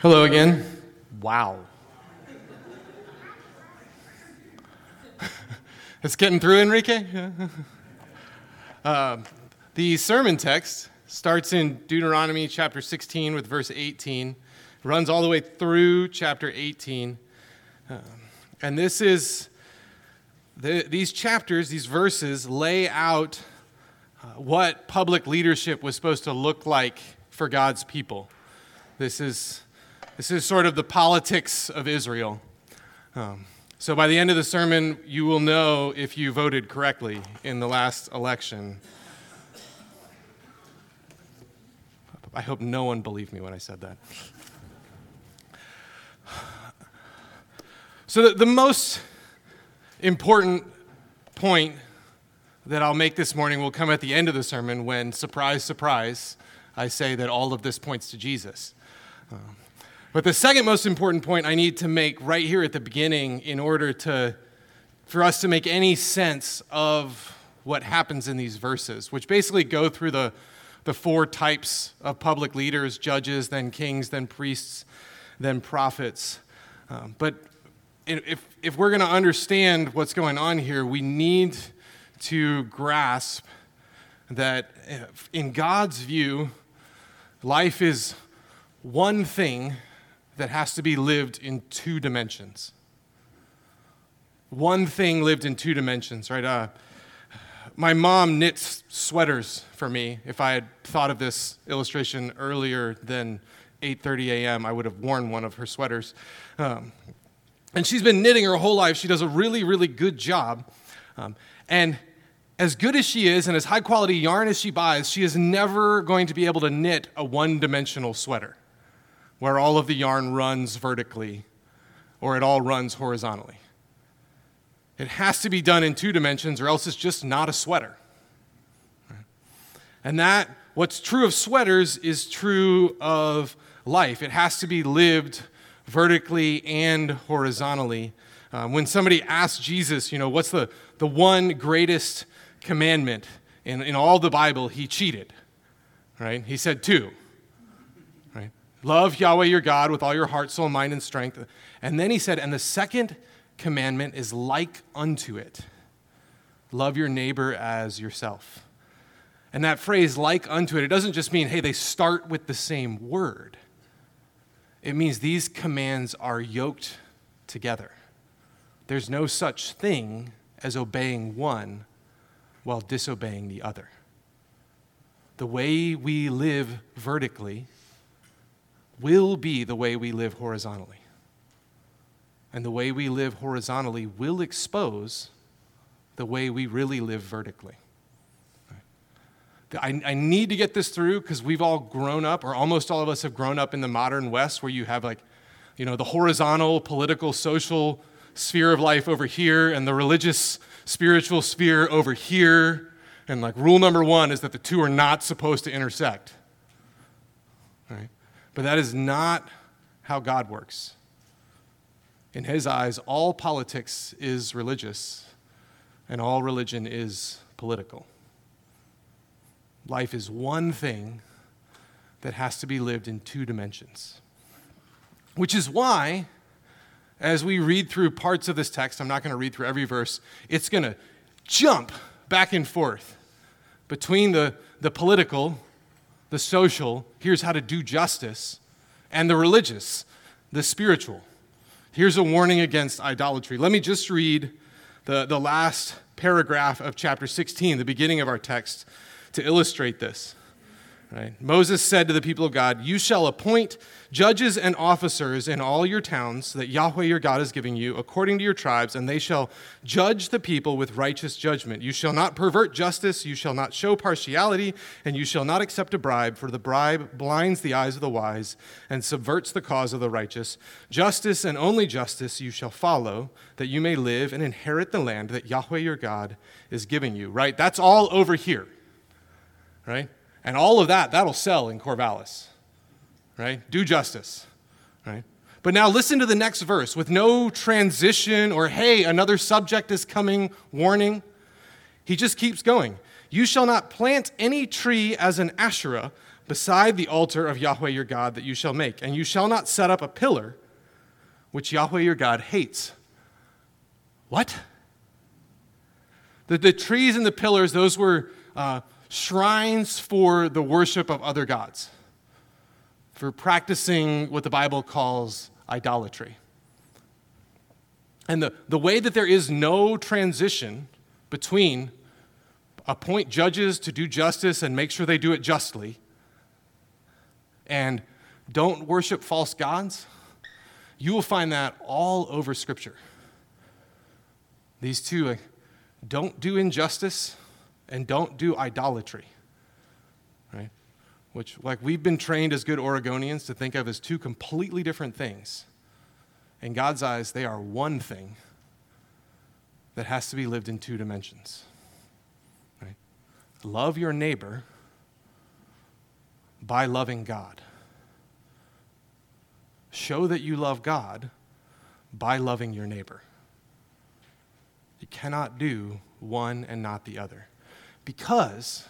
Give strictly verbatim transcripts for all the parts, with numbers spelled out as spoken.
Hello again. Wow. It's getting through, Enrique? uh, the sermon text starts in Deuteronomy chapter sixteen with verse eighteen, runs all the way through chapter eighteen. Uh, and this is, the, these chapters, these verses lay out uh, what public leadership was supposed to look like for God's people. This is This is sort of the politics of Israel. Um, so by the end of the sermon, you will know if you voted correctly in the last election. I hope no one believed me when I said that. So the, the most important point that I'll make this morning will come at the end of the sermon when, surprise, surprise, I say that all of this points to Jesus. Um, But the second most important point I need to make right here at the beginning in order to, for us to make any sense of what happens in these verses, which basically go through the, the four types of public leaders, judges, then kings, then priests, then prophets. Um, but if, if we're going to understand what's going on here, we need to grasp that in God's view, life is one thing that has to be lived in two dimensions. One thing lived in two dimensions, right? Uh, my mom knits sweaters for me. If I had thought of this illustration earlier than eight thirty a.m., I would have worn one of her sweaters. Um, and she's been knitting her whole life. She does a really, really good job. Um, and as good as she is and as high-quality yarn as she buys, she is never going to be able to knit a one-dimensional sweater where all of the yarn runs vertically or it all runs horizontally. It has to be done in two dimensions or else it's just not a sweater. And that, what's true of sweaters is true of life. It has to be lived vertically and horizontally. Um, when somebody asks Jesus, you know, what's the, the one greatest commandment in, in all the Bible, he cheated, right? He said two. Love Yahweh your God with all your heart, soul, mind, and strength. And then he said, and the second commandment is like unto it. Love your neighbor as yourself. And that phrase, like unto it, it doesn't just mean, hey, they start with the same word. It means these commands are yoked together. There's no such thing as obeying one while disobeying the other. The way we live vertically will be the way we live horizontally. And the way we live horizontally will expose the way we really live vertically. I, I need to get this through because we've all grown up, or almost all of us have grown up in the modern West where you have like, you know, the horizontal, political, social sphere of life over here and the religious, spiritual sphere over here. And like rule number one is that the two are not supposed to intersect. Right? But that is not how God works. In his eyes, all politics is religious, and all religion is political. Life is one thing that has to be lived in two dimensions. Which is why, as we read through parts of this text, I'm not going to read through every verse, it's going to jump back and forth between the, the political, the social, here's how to do justice, and the religious, the spiritual. Here's a warning against idolatry. Let me just read the, the last paragraph of chapter sixteen, the beginning of our text, to illustrate this. Right? Moses said to the people of God, you shall appoint judges and officers in all your towns that Yahweh your God is giving you, according to your tribes, and they shall judge the people with righteous judgment. You shall not pervert justice, you shall not show partiality, and you shall not accept a bribe, for the bribe blinds the eyes of the wise and subverts the cause of the righteous. Justice and only justice you shall follow, that you may live and inherit the land that Yahweh your God is giving you. Right? That's all over here. Right? And all of that, that'll sell in Corvallis, right? Do justice, right? But now listen to the next verse with no transition or, hey, another subject is coming, warning. He just keeps going. You shall not plant any tree as an Asherah, beside the altar of Yahweh your God that you shall make. And you shall not set up a pillar which Yahweh your God hates. What? The, the trees and the pillars, those were uh, shrines for the worship of other gods, for practicing what the Bible calls idolatry. And the, the way that there is no transition between appoint judges to do justice and make sure they do it justly, and don't worship false gods, you will find that all over Scripture. These two, like, don't do injustice and don't do idolatry, right? Which, like, we've been trained as good Oregonians to think of as two completely different things. In God's eyes, they are one thing that has to be lived in two dimensions. Right? Love your neighbor by loving God. Show that you love God by loving your neighbor. You cannot do one and not the other. Because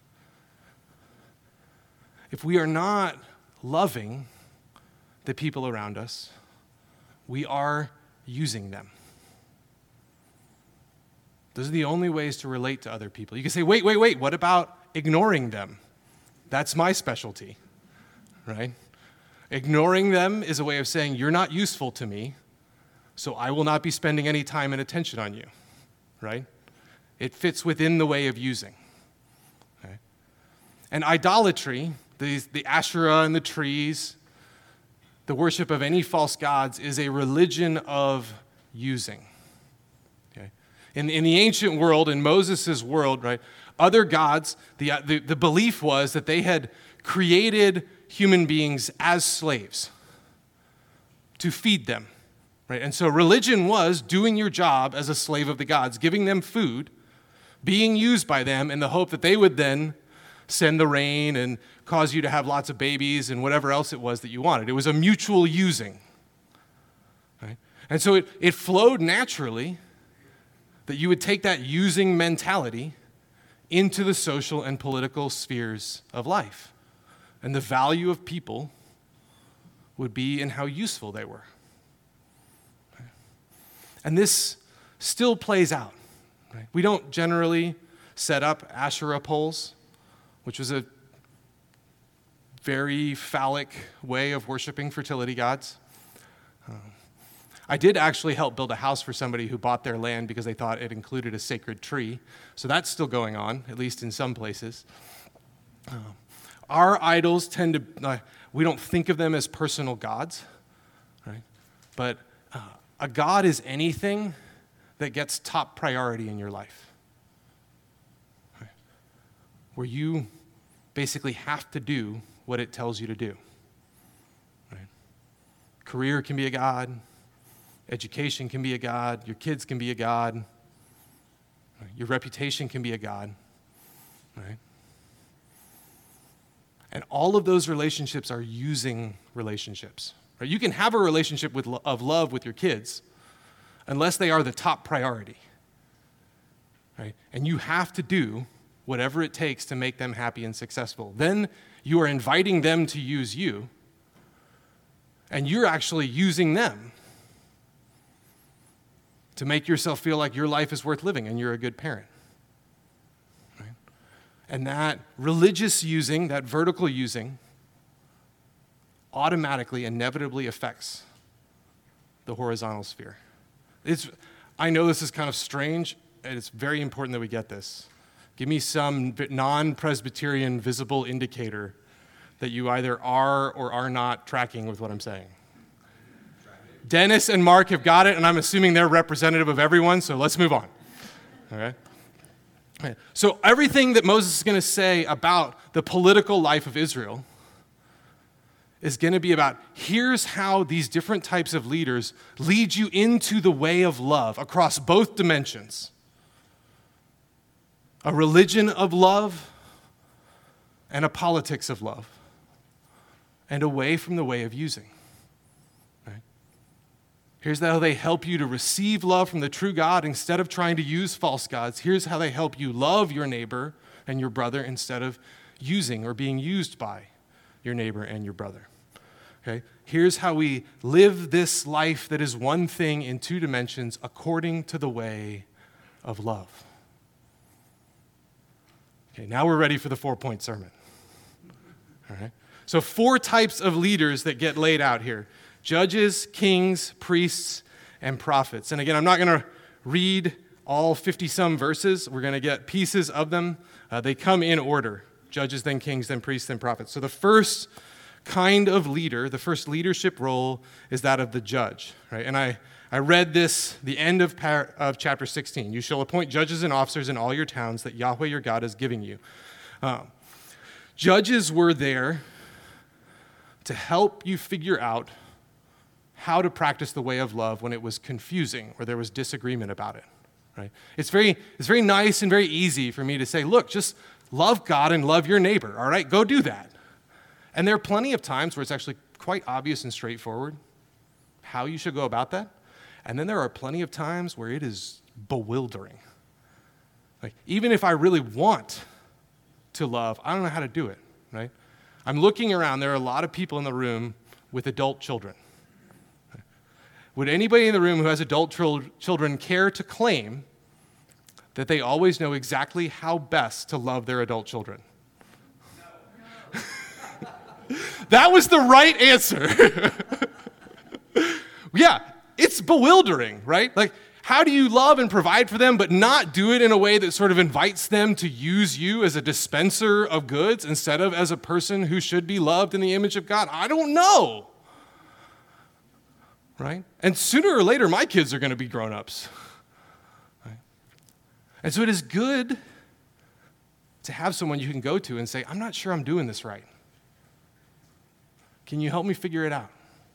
if we are not loving the people around us, we are using them. Those are the only ways to relate to other people. You can say, wait, wait, wait, what about ignoring them? That's my specialty, right? Ignoring them is a way of saying, you're not useful to me, so I will not be spending any time and attention on you, right? It fits within the way of using. Okay? And idolatry, the, the Asherah and the trees, the worship of any false gods, is a religion of using. Okay? In, in the ancient world, in Moses' world, right, other gods, the, the, the belief was that they had created human beings as slaves to feed them. Right? And so religion was doing your job as a slave of the gods, giving them food, being used by them in the hope that they would then send the rain and cause you to have lots of babies and whatever else it was that you wanted. It was a mutual using. Right? And so it, it flowed naturally that you would take that using mentality into the social and political spheres of life. And the value of people would be in how useful they were. And this still plays out. Right? We don't generally set up Asherah poles, which was a very phallic way of worshiping fertility gods. Um, I did actually help build a house for somebody who bought their land because they thought it included a sacred tree. So that's still going on, at least in some places. Um, our idols tend to, uh, we don't think of them as personal gods, right? But uh, a god is anything that gets top priority in your life, right? Where you basically have to do what it tells you to do. Right? Career can be a god. Education can be a god. Your kids can be a god. Right? Your reputation can be a god. Right? And all of those relationships are using relationships. Right? You can have a relationship with, of love with your kids unless they are the top priority. Right? And you have to do whatever it takes to make them happy and successful. Then you are inviting them to use you, and you're actually using them to make yourself feel like your life is worth living and you're a good parent. Right? And that religious using, that vertical using, automatically, inevitably affects the horizontal sphere. It's, I know this is kind of strange, and it's very important that we get this. Give me some non-Presbyterian visible indicator that you either are or are not tracking with what I'm saying. Dennis and Mark have got it, and I'm assuming they're representative of everyone, so let's move on. Okay? Okay. So everything that Moses is going to say about the political life of Israel is going to be about, here's how these different types of leaders lead you into the way of love across both dimensions. A religion of love and a politics of love, and away from the way of using. Right? Here's how they help you to receive love from the true God instead of trying to use false gods. Here's how they help you love your neighbor and your brother instead of using or being used by your neighbor, and your brother. Okay? Here's how we live this life that is one thing in two dimensions according to the way of love. Okay, now we're ready for the four-point sermon. All right? So four types of leaders that get laid out here. Judges, kings, priests, and prophets. And again, I'm not going to read all fifty-some verses. We're going to get pieces of them. Uh, they come in order. Judges, then kings, then priests, then prophets. So the first kind of leader, the first leadership role is that of the judge. Right? And I, I read this, the end of, par- of chapter sixteen. You shall appoint judges and officers in all your towns that Yahweh your God is giving you. Um, judges were there to help you figure out how to practice the way of love when it was confusing or there was disagreement about it. Right? It's very, it's very nice and very easy for me to say, look, just love God and love your neighbor, all right? Go do that. And there are plenty of times where it's actually quite obvious and straightforward how you should go about that. And then there are plenty of times where it is bewildering. Like, even if I really want to love, I don't know how to do it, right? I'm looking around. There are a lot of people in the room with adult children. Would anybody in the room who has adult tr- children care to claim that they always know exactly how best to love their adult children? No. That was the right answer. Yeah, it's bewildering, right? Like, how do you love and provide for them, but not do it in a way that sort of invites them to use you as a dispenser of goods instead of as a person who should be loved in the image of God? I don't know. Right? And sooner or later, my kids are going to be grown-ups. Right? And so it is good to have someone you can go to and say, I'm not sure I'm doing this right. Can you help me figure it out?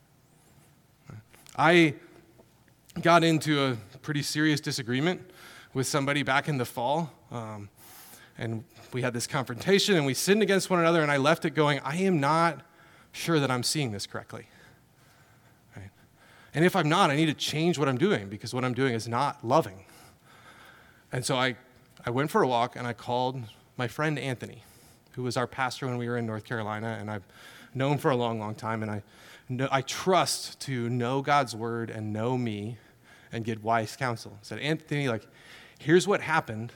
I got into a pretty serious disagreement with somebody back in the fall, um, and we had this confrontation, and we sinned against one another, and I left it going, I am not sure that I'm seeing this correctly. Right? And if I'm not, I need to change what I'm doing, because what I'm doing is not loving. And so I, I went for a walk, and I called my friend Anthony, who was our pastor when we were in North Carolina, and I've known for a long, long time, and I, know, I trust to know God's word and know me and get wise counsel. I said, Anthony, like, here's what happened.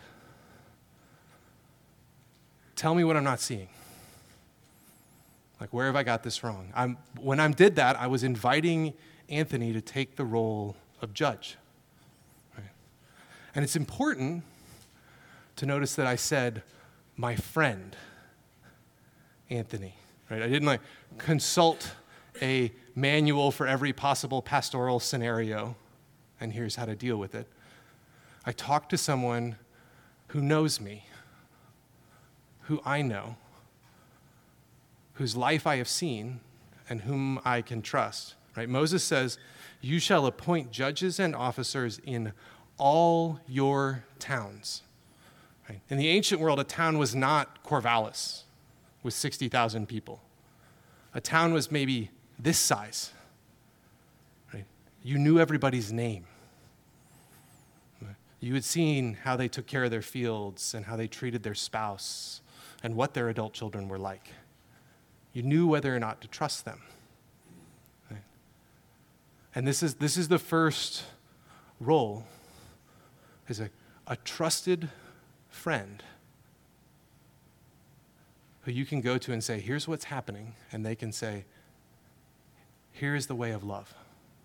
Tell me what I'm not seeing. Like, where have I got this wrong? I'm, when I did that, I was inviting Anthony to take the role of judge. Right? And it's important to notice that I said, my friend, Anthony. Right? I didn't like consult a manual for every possible pastoral scenario, and here's how to deal with it. I talked to someone who knows me, who I know, whose life I have seen, and whom I can trust. Right? Moses says, you shall appoint judges and officers in all your towns. Right? In the ancient world, a town was not Corvallis with sixty thousand people. A town was maybe this size. Right? You knew everybody's name. Right? You had seen how they took care of their fields and how they treated their spouse and what their adult children were like. You knew whether or not to trust them. Right? And this is this is the first role, is a, a trusted friend who you can go to and say, here's what's happening, and they can say, here is the way of love.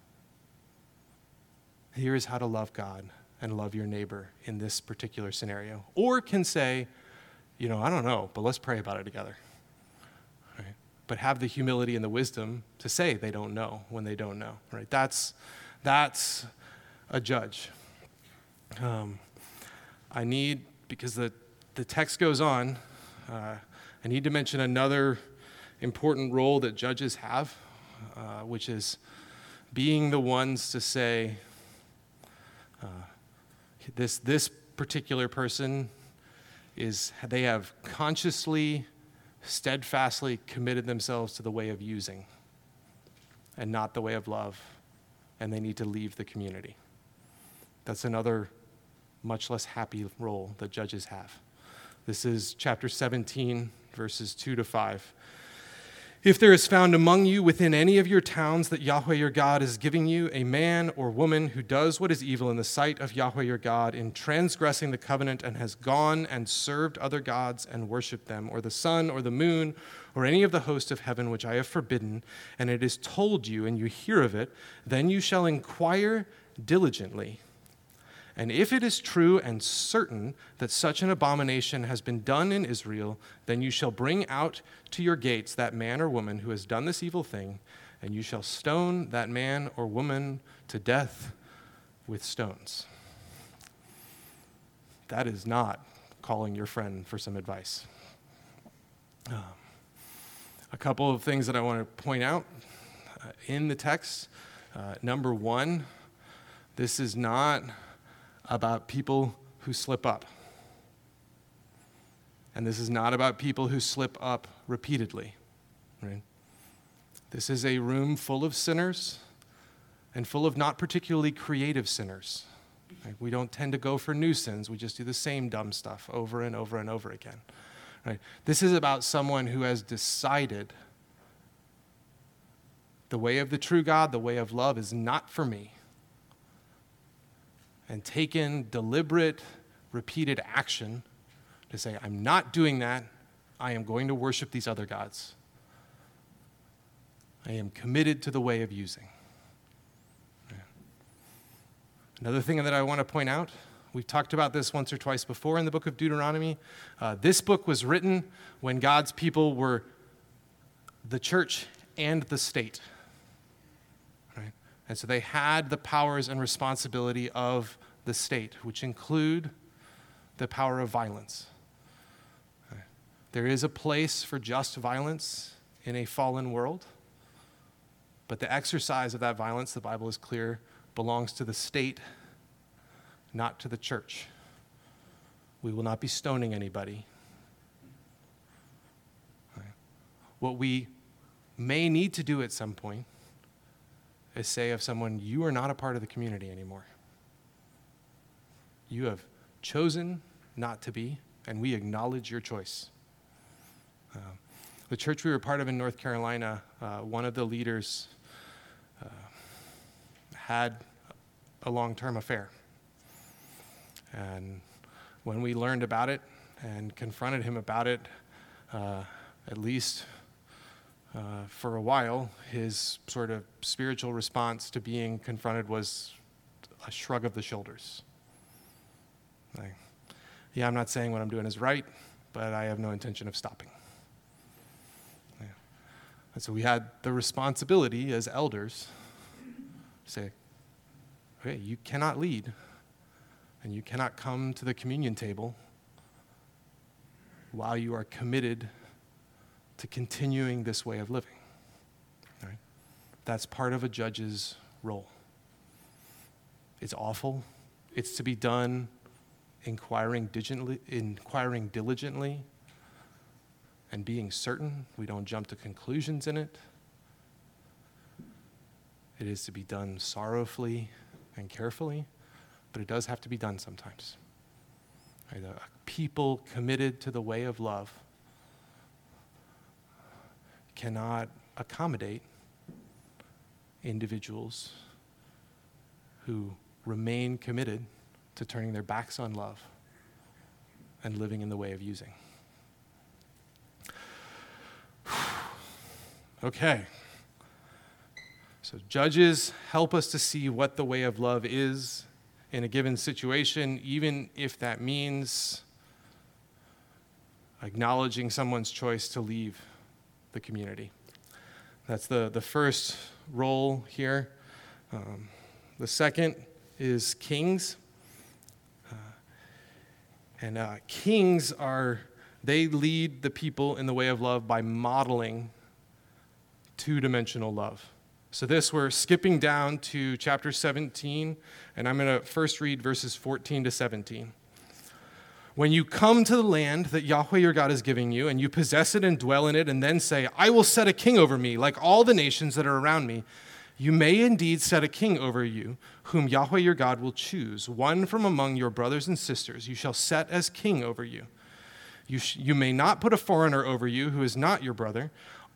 Here is how to love God and love your neighbor in this particular scenario. Or can say, you know, I don't know, but let's pray about it together. Right? But have the humility and the wisdom to say they don't know when they don't know. Right? That's, that's a judge. Um, I need, because the, the text goes on, uh, I need to mention another important role that judges have, uh, which is being the ones to say, uh, this, this particular person is, they have consciously, steadfastly committed themselves to the way of using and not the way of love, and they need to leave the community. That's another much less happy role that judges have. This is chapter seventeen, verses two to five. If there is found among you within any of your towns that Yahweh your God is giving you a man or woman who does what is evil in the sight of Yahweh your God in transgressing the covenant and has gone and served other gods and worshipped them, or the sun or the moon or any of the host of heaven which I have forbidden, and it is told you and you hear of it, then you shall inquire diligently. And if it is true and certain that such an abomination has been done in Israel, then you shall bring out to your gates that man or woman who has done this evil thing, and you shall stone that man or woman to death with stones. That is not calling your friend for some advice. Um, a couple of things that I want to point out uh, in the text. Uh, number one, this is not about people who slip up. And this is not about people who slip up repeatedly. Right? This is a room full of sinners and full of not particularly creative sinners. Right? We don't tend to go for new sins. We just do the same dumb stuff over and over and over again. Right? This is about someone who has decided the way of the true God, the way of love, is not for me, and taken deliberate, repeated action to say, I'm not doing that. I am going to worship these other gods. I am committed to the way of using. Yeah. Another thing that I want to point out, we've talked about this once or twice before in the book of Deuteronomy. Uh, this book was written when God's people were the church and the state. And so they had the powers and responsibility of the state, which include the power of violence. There is a place for just violence in a fallen world, but the exercise of that violence, the Bible is clear, belongs to the state, not to the church. We will not be stoning anybody. What we may need to do at some point is say of someone, you are not a part of the community anymore. You have chosen not to be, and we acknowledge your choice. Uh, the church we were part of in North Carolina, uh, one of the leaders uh, had a long-term affair. And when we learned about it and confronted him about it, uh, at least Uh, for a while, his sort of spiritual response to being confronted was a shrug of the shoulders. Like, yeah, I'm not saying what I'm doing is right, but I have no intention of stopping. Yeah. And so we had the responsibility as elders to say, okay, you cannot lead, and you cannot come to the communion table while you are committed to continuing this way of living. Right? That's part of a judge's role. It's awful. It's to be done inquiring diligently, inquiring diligently and being certain we don't jump to conclusions in it. It is to be done sorrowfully and carefully, but it does have to be done sometimes. Right? A people committed to the way of love cannot accommodate individuals who remain committed to turning their backs on love and living in the way of using. Okay. So judges help us to see what the way of love is in a given situation, even if that means acknowledging someone's choice to leave the community. That's the, the first role here. Um, the second is kings. Uh, and uh, kings are, they lead the people in the way of love by modeling two-dimensional love. So this, we're skipping down to chapter seventeen, and I'm going to first read verses fourteen to seventeen. When you come to the land that Yahweh your God is giving you, and you possess it and dwell in it, and then say, I will set a king over me, like all the nations that are around me, you may indeed set a king over you, whom Yahweh your God will choose, one from among your brothers and sisters. You shall set as king over you. You, sh- you may not put a foreigner over you who is not your brother.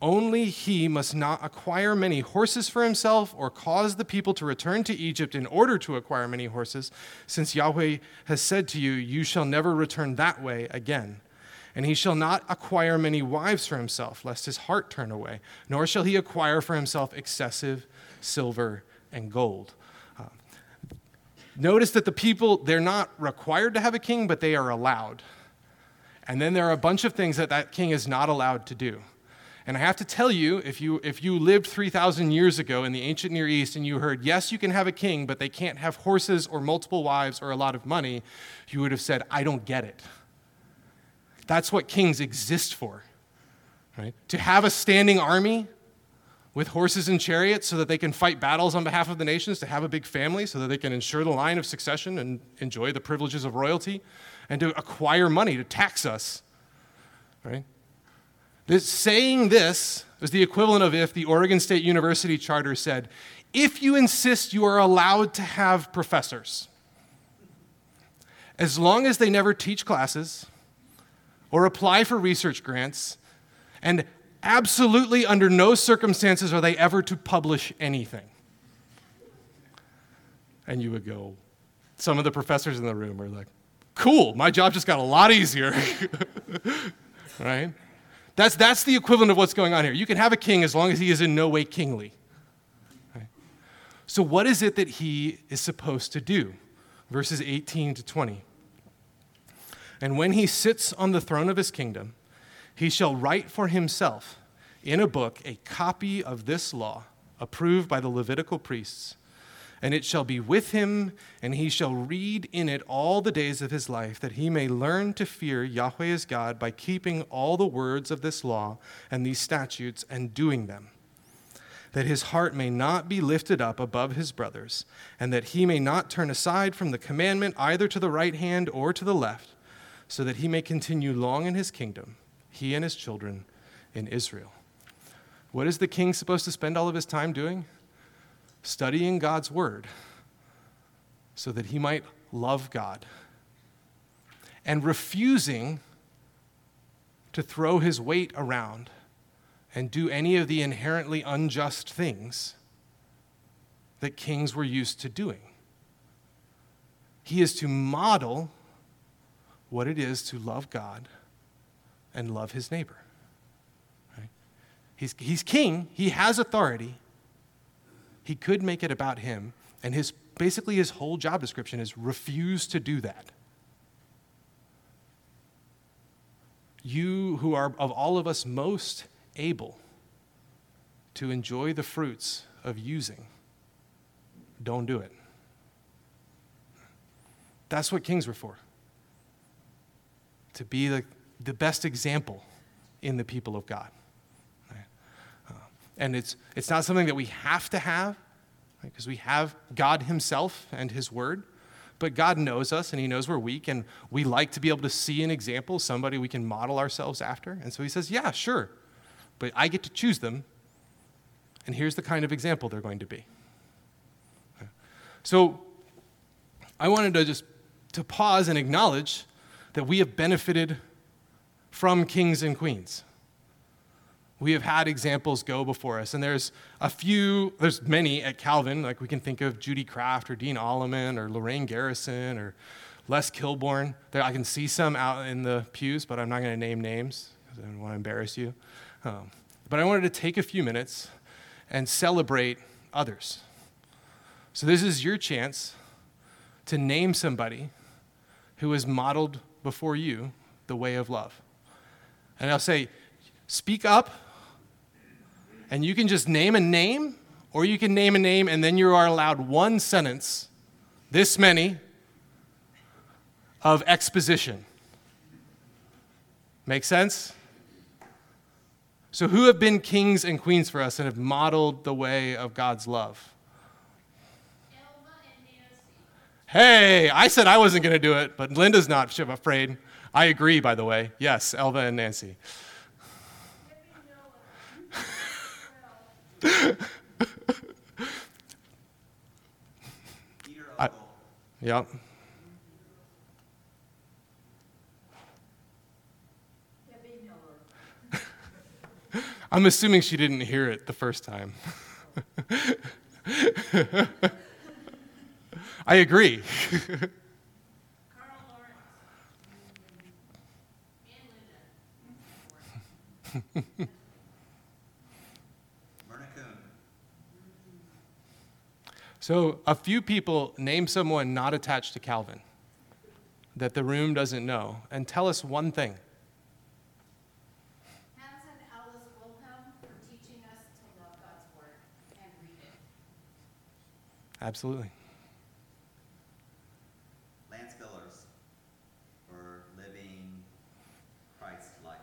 Only he must not acquire many horses for himself or cause the people to return to Egypt in order to acquire many horses, since Yahweh has said to you, you shall never return that way again. And he shall not acquire many wives for himself, lest his heart turn away, nor shall he acquire for himself excessive silver and gold. Uh, notice that the people, they're not required to have a king, but they are allowed. And then there are a bunch of things that that king is not allowed to do. And I have to tell you, if you if you lived three thousand years ago in the ancient Near East and you heard, yes, you can have a king, but they can't have horses or multiple wives or a lot of money, you would have said, I don't get it. That's what kings exist for, right? To have a standing army with horses and chariots so that they can fight battles on behalf of the nations, to have a big family so that they can ensure the line of succession and enjoy the privileges of royalty, and to acquire money to tax us, right? This, saying this is the equivalent of if the Oregon State University Charter said, if you insist you are allowed to have professors, as long as they never teach classes or apply for research grants, and absolutely under no circumstances are they ever to publish anything. And you would go, some of the professors in the room are like, cool, my job just got a lot easier, right? That's, that's the equivalent of what's going on here. You can have a king as long as he is in no way kingly. Right? So what is it that he is supposed to do? Verses eighteen to twenty. And when he sits on the throne of his kingdom, he shall write for himself in a book a copy of this law, approved by the Levitical priests. And it shall be with him, and he shall read in it all the days of his life, that he may learn to fear Yahweh his God by keeping all the words of this law and these statutes and doing them, that his heart may not be lifted up above his brothers, and that he may not turn aside from the commandment either to the right hand or to the left, so that he may continue long in his kingdom, he and his children in Israel. What is the king supposed to spend all of his time doing? Studying God's word so that he might love God, and refusing to throw his weight around and do any of the inherently unjust things that kings were used to doing. He is to model what it is to love God and love his neighbor. Right? He's, he's king. He has authority. He could make it about him, and his basically his whole job description is refuse to do that. You who are of all of us most able to enjoy the fruits of using, don't do it. That's what kings were for. To be the, the best example in the people of God. And it's it's not something that we have to have, because right? We have God himself and his word. But God knows us, and he knows we're weak, and we like to be able to see an example, somebody we can model ourselves after. And so he says, yeah, sure, but I get to choose them, and here's the kind of example they're going to be. So I wanted to just to pause and acknowledge that we have benefited from kings and queens. We have had examples go before us, and there's a few, there's many at Calvin, like we can think of Judy Kraft or Dean Alleman or Lorraine Garrison or Les Kilborn. There, I can see some out in the pews, but I'm not going to name names because I don't want to embarrass you. Um, but I wanted to take a few minutes and celebrate others. So this is your chance to name somebody who has modeled before you the way of love. And I'll say, speak up. And you can just name a name, or you can name a name and then you are allowed one sentence, this many, of exposition. Make sense? So who have been kings and queens for us and have modeled the way of God's love? Elva and Nancy. Hey, I said I wasn't going to do it, but Linda's not afraid. I agree, by the way. Yes, Elva and Nancy. I, yep. I'm assuming she didn't hear it the first time. I agree. Carl Lawrence. And Linda. Myrna Kuhn. So a few people name someone not attached to Calvin that the room doesn't know, and tell us one thing. Hanson Alice Wilhelm for teaching us to love God's word and read it. Absolutely. Lance Fillers for living Christ-like.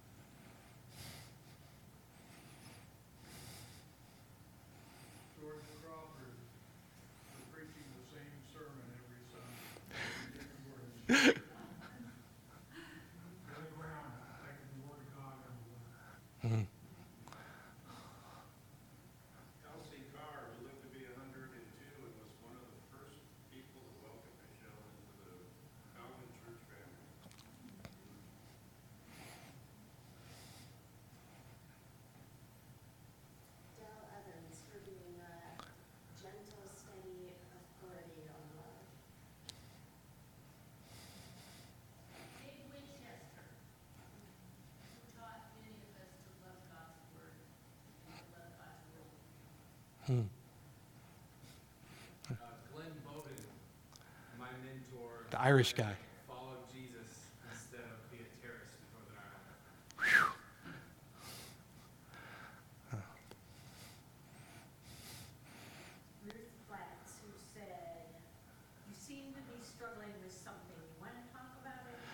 George Crawford for preaching the same sermon every Sunday. Different words. Billy Graham, taking the word of God everywhere. Elsie Carr, who lived to be one hundred two and was one of the first people to welcome Michelle into the Calvin church family. Dell Evans for being a gentle, steady authority on love. Dave Winchester, who taught many of us to love God's word and to love God's world. Uh, Glenn Bowden, my mentor, The Irish guy. followed Jesus instead of be a terrorist in Northern Ireland. Ruth Platts, who said, "You seem to be struggling with something. You want to talk about it?"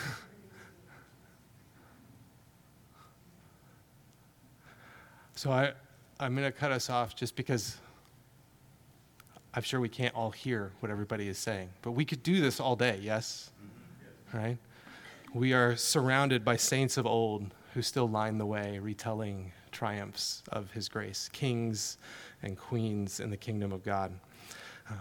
So I, I'm going to cut us off just because I'm sure we can't all hear what everybody is saying. But we could do this all day, yes? Right? We are surrounded by saints of old who still line the way, retelling triumphs of his grace, kings and queens in the kingdom of God. Um,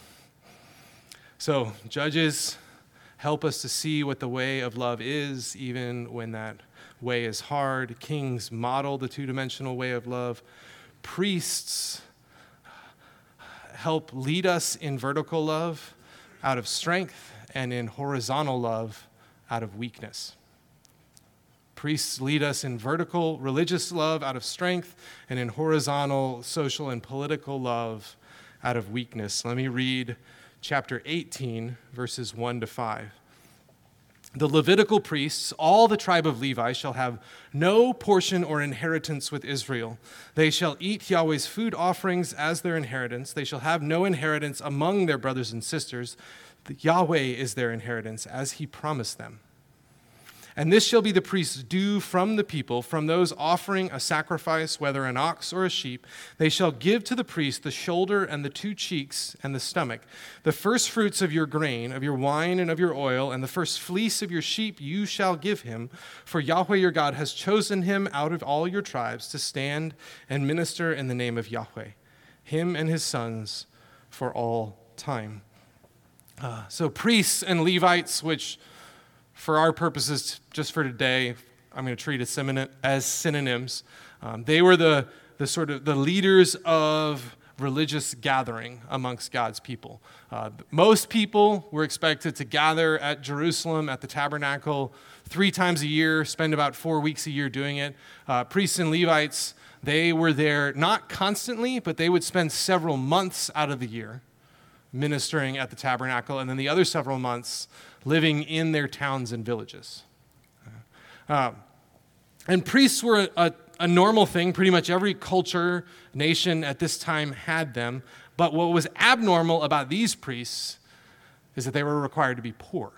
so, Judges help us to see what the way of love is, even when that way is hard. Kings model the two-dimensional way of love. Priests help lead us in vertical love out of strength and in horizontal love out of weakness. Priests lead us in vertical religious love out of strength and in horizontal social and political love out of weakness. Let me read chapter eighteen, verses one to five. The Levitical priests, all the tribe of Levi, shall have no portion or inheritance with Israel. They shall eat Yahweh's food offerings as their inheritance. They shall have no inheritance among their brothers and sisters. The Yahweh is their inheritance, as he promised them. And this shall be the priest's due from the people, from those offering a sacrifice, whether an ox or a sheep. They shall give to the priest the shoulder and the two cheeks and the stomach, the first fruits of your grain, of your wine and of your oil, and the first fleece of your sheep you shall give him. For Yahweh your God has chosen him out of all your tribes to stand and minister in the name of Yahweh, him and his sons for all time. Uh, so priests and Levites, which for our purposes, just for today, I'm going to treat as, synonym, as synonyms. Um, they were the, the sort of the leaders of religious gathering amongst God's people. Uh, most people were expected to gather at Jerusalem at the tabernacle three times a year, spend about four weeks a year doing it. Uh, priests and Levites, they were there not constantly, but they would spend several months out of the year ministering at the tabernacle, and then the other several months living in their towns and villages. Uh, and priests were a, a normal thing. Pretty much every culture, nation at this time had them. But what was abnormal about these priests is that they were required to be poor.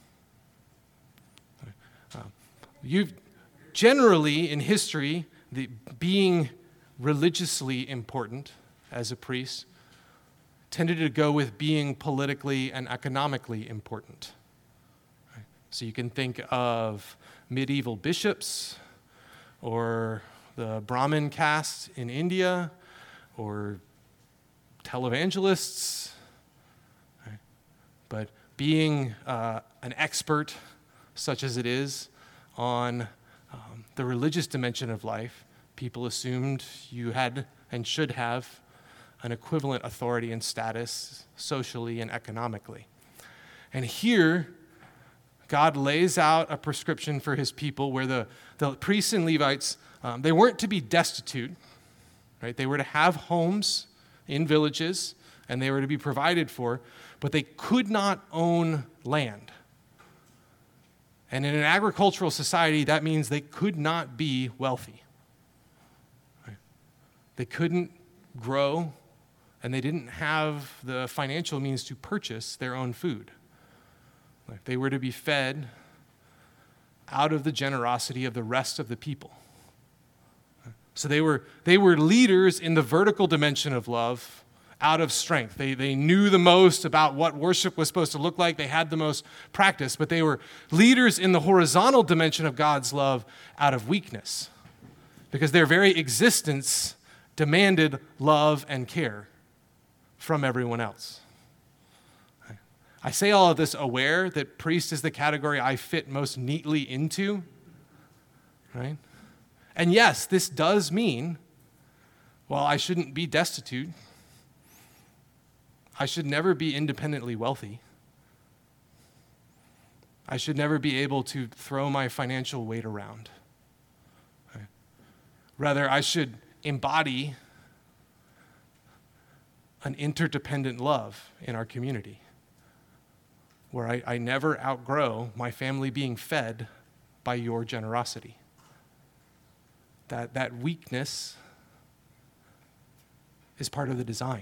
Uh, you've generally in history, the, being religiously important as a priest tended to go with being politically and economically important. So you can think of medieval bishops or the Brahmin caste in India or televangelists. Right? But being uh, an expert, such as it is, on um, the religious dimension of life people assumed you had and should have an equivalent authority and status socially and economically. And here, God lays out a prescription for his people where the, the priests and Levites, um, they weren't to be destitute, right? They were to have homes in villages, and they were to be provided for, but they could not own land. And in an agricultural society, that means they could not be wealthy. Right? They couldn't grow, and they didn't have the financial means to purchase their own food. Like they were to be fed out of the generosity of the rest of the people. So they were, they were leaders in the vertical dimension of love out of strength. They, they knew the most about what worship was supposed to look like. They had the most practice, but they were leaders in the horizontal dimension of God's love out of weakness because their very existence demanded love and care from everyone else. I say all of this aware that priest is the category I fit most neatly into, right? And yes, this does mean, well, I shouldn't be destitute. I should never be independently wealthy. I should never be able to throw my financial weight around. Right? Rather, I should embody an interdependent love in our community, where I, I never outgrow my family being fed by your generosity. That, that weakness is part of the design,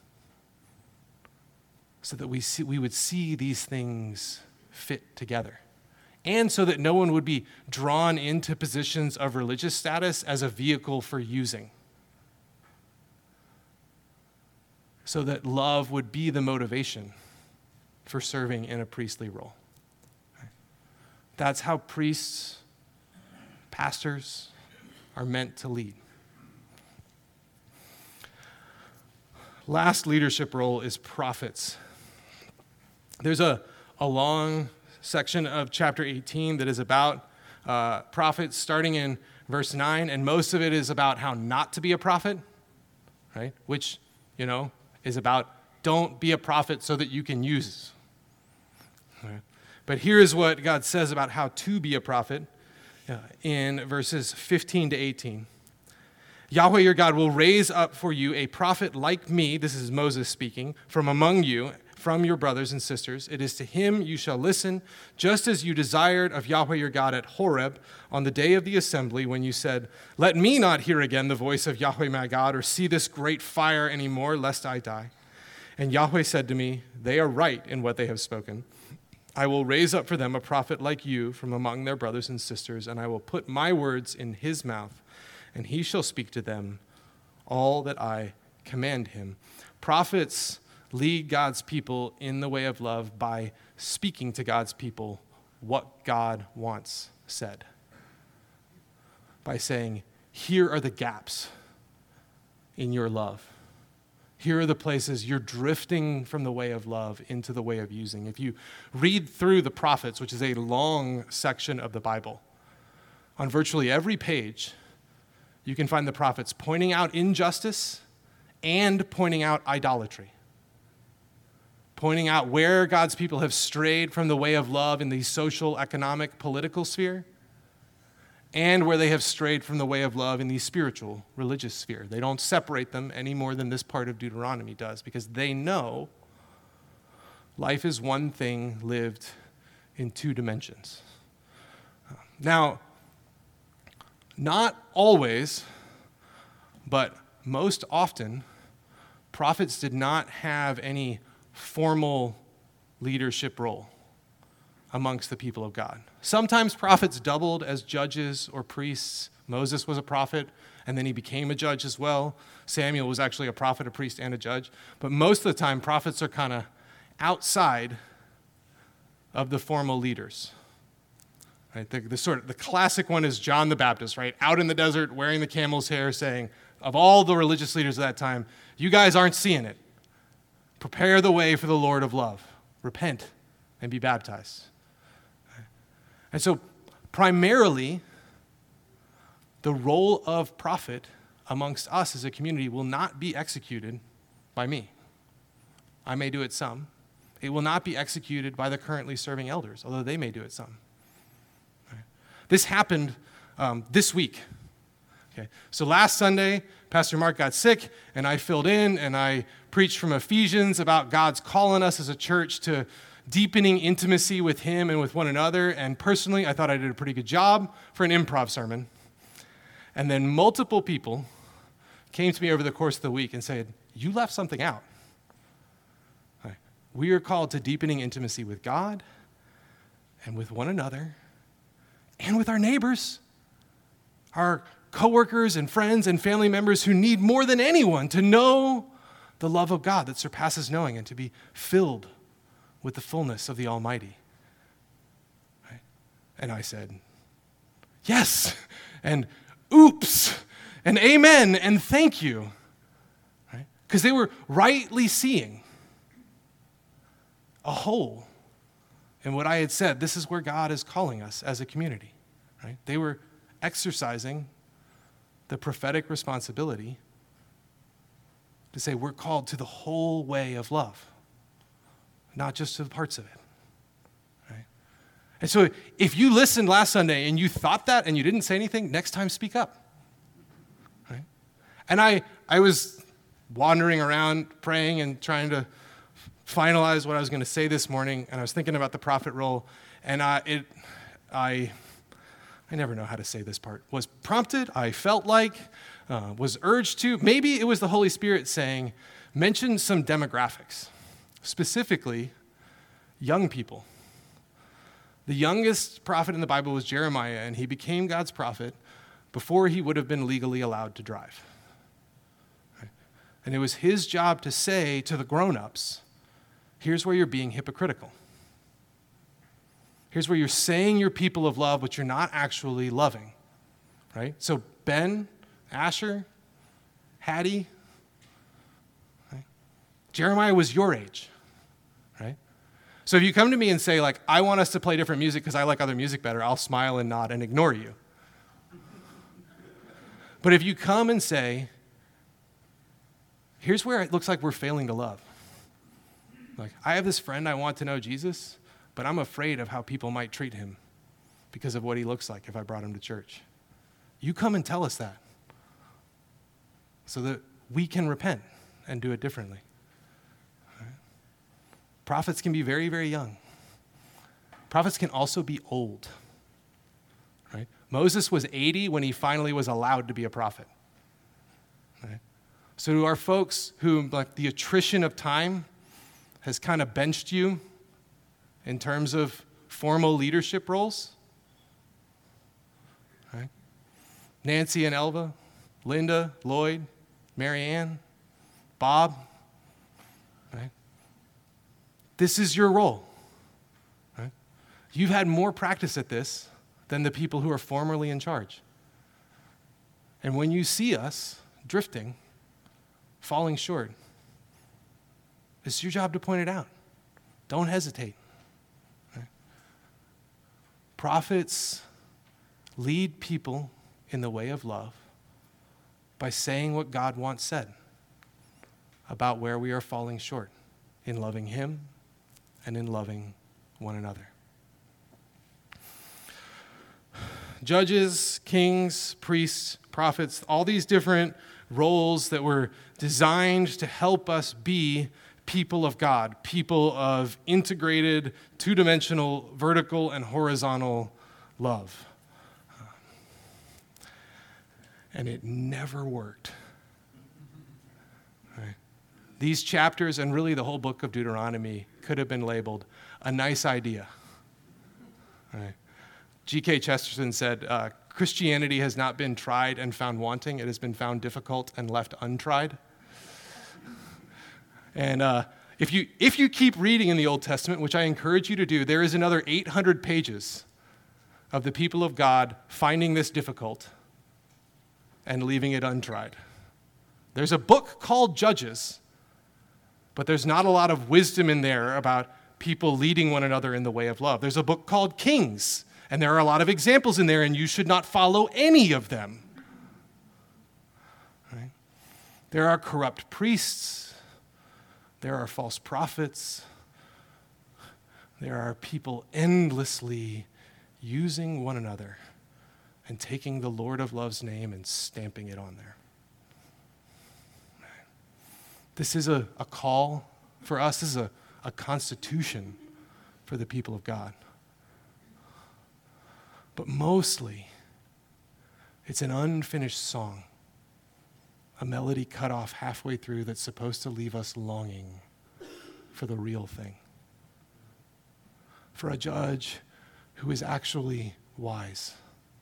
so that we see, we would see these things fit together, and so that no one would be drawn into positions of religious status as a vehicle for using, so that love would be the motivation for serving in a priestly role. That's how priests, pastors are meant to lead. Last leadership role is prophets. There's a, a long section of chapter eighteen that is about uh, prophets starting in verse nine, and most of it is about how not to be a prophet, right? Which, you know, is about don't be a prophet so that you can use. Right? But here's what God says about how to be a prophet uh, in verses fifteen to eighteen. Yahweh your God will raise up for you a prophet like me, this is Moses speaking, from among you, from your brothers and sisters. It is to him you shall listen, just as you desired of Yahweh your God at Horeb on the day of the assembly when you said, let me not hear again the voice of Yahweh my God or see this great fire anymore, lest I die. And Yahweh said to me, they are right in what they have spoken. I will raise up for them a prophet like you from among their brothers and sisters, and I will put my words in his mouth, and he shall speak to them all that I command him. Prophets lead God's people in the way of love by speaking to God's people what God wants said. By saying, here are the gaps in your love. Here are the places you're drifting from the way of love into the way of using. If you read through the prophets, which is a long section of the Bible, on virtually every page, you can find the prophets pointing out injustice and pointing out idolatry. Pointing out where God's people have strayed from the way of love in the social, economic, political sphere, and where they have strayed from the way of love in the spiritual, religious sphere. They don't separate them any more than this part of Deuteronomy does, because they know life is one thing lived in two dimensions. Now, not always, but most often, prophets did not have any formal leadership role amongst the people of God. Sometimes prophets doubled as judges or priests. Moses was a prophet, and then he became a judge as well. Samuel was actually a prophet, a priest, and a judge. But most of the time, prophets are kind of outside of the formal leaders. Right? The, the sort of the classic one is John the Baptist, right? Out in the desert, wearing the camel's hair, saying, of all the religious leaders of that time, you guys aren't seeing it. Prepare the way for the Lord of love. Repent and be baptized. And so primarily, the role of prophet amongst us as a community will not be executed by me. I may do it some. It will not be executed by the currently serving elders, although they may do it some. Right. This happened um, this week. Okay. So last Sunday, Pastor Mark got sick, and I filled in, and I preached from Ephesians about God's calling us as a church to deepening intimacy with him and with one another. And personally, I thought I did a pretty good job for an improv sermon. And then multiple people came to me over the course of the week and said, you left something out. Right. We are called to deepening intimacy with God and with one another and with our neighbors, our coworkers and friends and family members who need more than anyone to know the love of God that surpasses knowing and to be filled with the fullness of the Almighty. Right? And I said, yes, and oops, and amen, and thank you. Right? Because they were rightly seeing a hole in what I had said. This is where God is calling us as a community. Right? They were exercising the prophetic responsibility to say we're called to the whole way of love, not just to the parts of it. Right? And so if you listened last Sunday and you thought that and you didn't say anything, next time speak up. Right? And I, I was wandering around praying and trying to finalize what I was going to say this morning, and I was thinking about the prophet role, and I, it, I, I never know how to say this part, was prompted, I felt like, uh, was urged to, maybe it was the Holy Spirit saying, mention some demographics, specifically young people. The youngest prophet in the Bible was Jeremiah, and he became God's prophet before he would have been legally allowed to drive. Right? And it was his job to say to the grown-ups, here's where you're being hypocritical. Here's where you're saying you're people of love, but you're not actually loving, right? So Ben, Asher, Hattie, right? Jeremiah was your age, right? So if you come to me and say, like, I want us to play different music because I like other music better, I'll smile and nod and ignore you. But if you come and say, here's where it looks like we're failing to love. Like, I have this friend I want to know Jesus, but I'm afraid of how people might treat him because of what he looks like if I brought him to church. You come and tell us that so that we can repent and do it differently. Right? Prophets can be very, very young. Prophets can also be old. Right? Moses was eighty when he finally was allowed to be a prophet. Right? So to our folks who, like, the attrition of time has kind of benched you in terms of formal leadership roles, right? Nancy and Elva, Linda, Lloyd, Marianne, Bob, right? This is your role, right? You've had more practice at this than the people who are formerly in charge. And when you see us drifting, falling short, it's your job to point it out. Don't hesitate. Right? Prophets lead people in the way of love by saying what God once said about where we are falling short in loving him and in loving one another. Judges, kings, priests, prophets, all these different roles that were designed to help us be people of God, people of integrated, two-dimensional, vertical, and horizontal love. And it never worked. Right? These chapters, and really the whole book of Deuteronomy, could have been labeled a nice idea. Right? G K Chesterton said, uh, Christianity has not been tried and found wanting. It has been found difficult and left untried. And uh, if you if you keep reading in the Old Testament, which I encourage you to do, there is another eight hundred pages of the people of God finding this difficult and leaving it untried. There's a book called Judges, but there's not a lot of wisdom in there about people leading one another in the way of love. There's a book called Kings, and there are a lot of examples in there, and you should not follow any of them. There are corrupt priests. There are false prophets. There are people endlessly using one another and taking the Lord of Love's name and stamping it on there. This is a, a call for us. This is a, a constitution for the people of God. But mostly, it's an unfinished song, a melody cut off halfway through that's supposed to leave us longing for the real thing, for a judge who is actually wise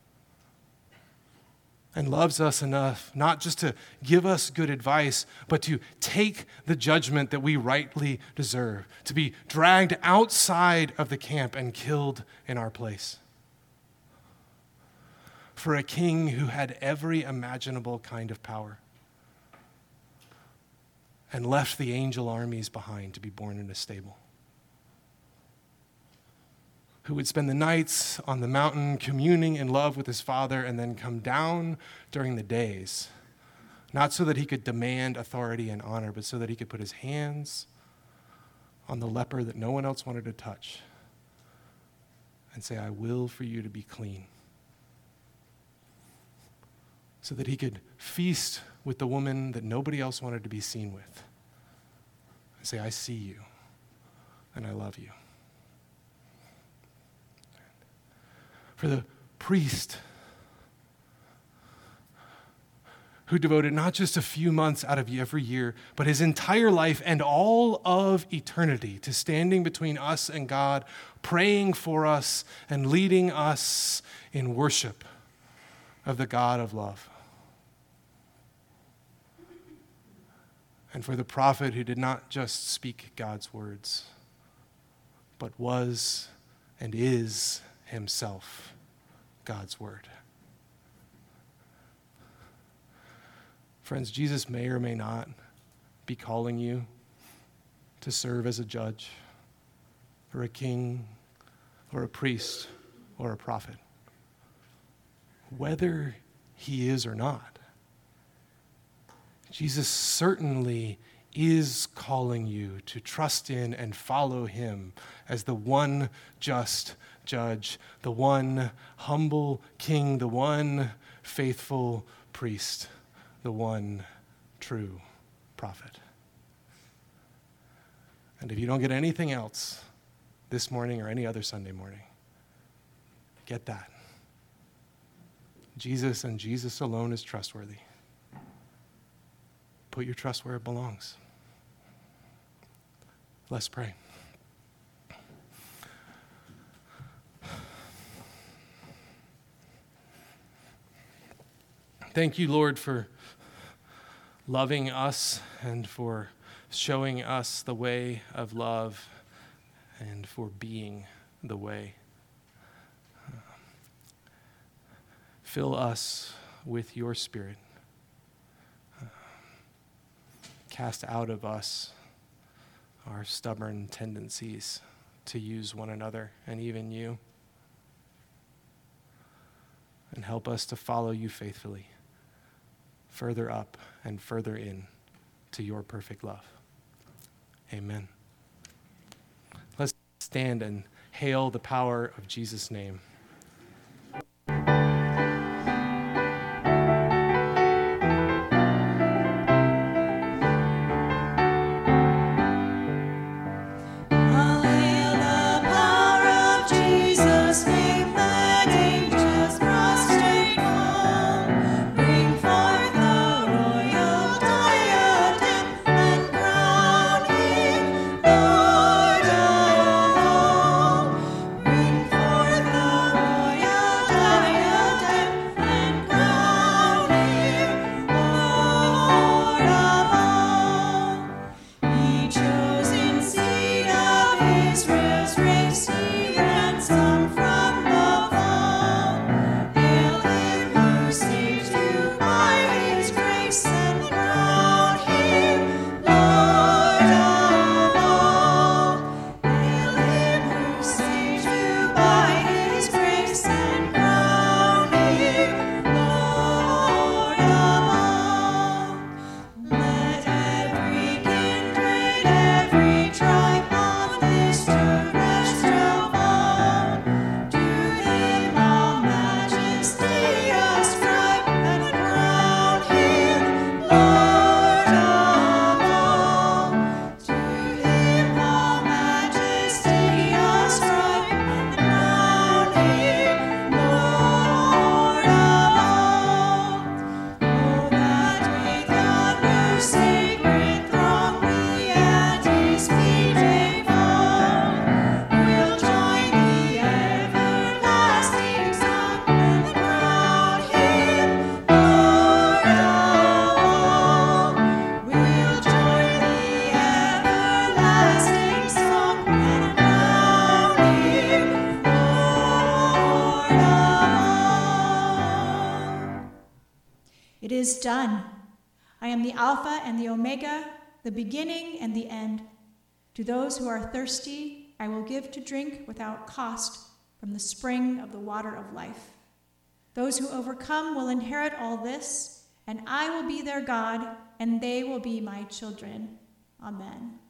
and loves us enough not just to give us good advice, but to take the judgment that we rightly deserve, to be dragged outside of the camp and killed in our place. For a king who had every imaginable kind of power and left the angel armies behind to be born in a stable, who would spend the nights on the mountain communing in love with his Father and then come down during the days, not so that he could demand authority and honor, but so that he could put his hands on the leper that no one else wanted to touch and say, I will for you to be clean. So that he could feast with the woman that nobody else wanted to be seen with and say, I see you and I love you. For the priest who devoted not just a few months out of every year, but his entire life and all of eternity to standing between us and God, praying for us and leading us in worship of the God of love. And for the prophet who did not just speak God's words, but was and is himself God's word. Friends, Jesus may or may not be calling you to serve as a judge or a king or a priest or a prophet. Whether he is or not, Jesus certainly is calling you to trust in and follow him as the one just judge, the one humble king, the one faithful priest, the one true prophet. And if you don't get anything else this morning or any other Sunday morning, get that. Jesus and Jesus alone is trustworthy. Put your trust where it belongs. Let's pray. Thank you, Lord, for loving us and for showing us the way of love and for being the way. Fill us with your Spirit. Cast out of us our stubborn tendencies to use one another and even you. And help us to follow you faithfully, further up and further in to your perfect love. Amen. Let's stand and hail the power of Jesus' name. Lord of all, bring forth the It is done. I am the Alpha and the Omega, the beginning and the end. To those who are thirsty, I will give to drink without cost from the spring of the water of life. Those who overcome will inherit all this, and I will be their God, and they will be my children. Amen.